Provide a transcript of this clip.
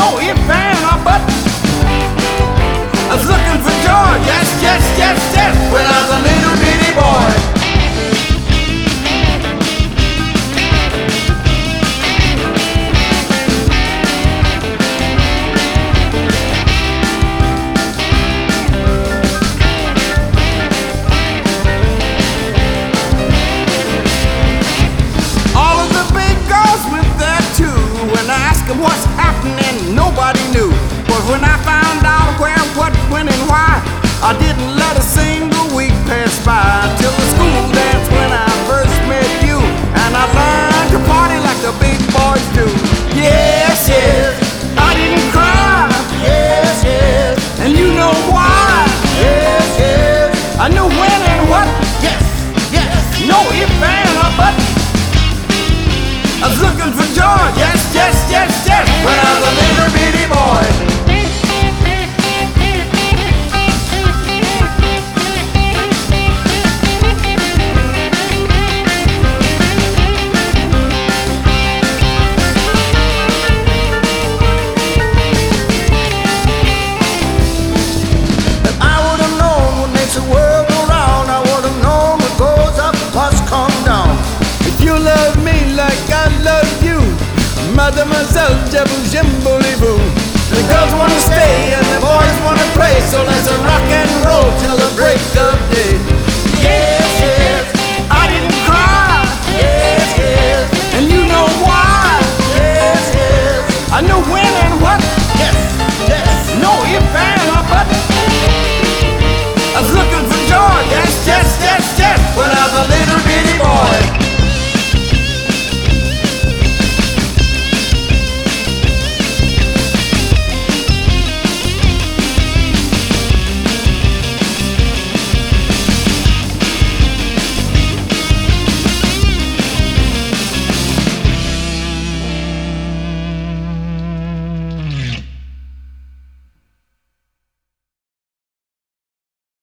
no if, and, or but. I was looking for joy, yes, yes, yes, yes, when I was a little bitty boy. What's happening, nobody knew. But when I found out where, what, when, and why, I didn't let a single week pass by till the school dance when I first met you. And I learned to party like the big boys do. Yes, yes, I didn't cry. Yes, yes, and you know why. Yes, yes, I knew when and what. Yes, yes, no if, and, or but. I was looking for joy, yes, yes, yes, yes, when I was a little bitty boy. If I would have known what makes the world go round, I would have known what goes up must come down. If you love me like I love you, Mademoiselle Jabou Jimboliboo. The girls wanna stay and the boys wanna play, so let's rock and roll till the break of day.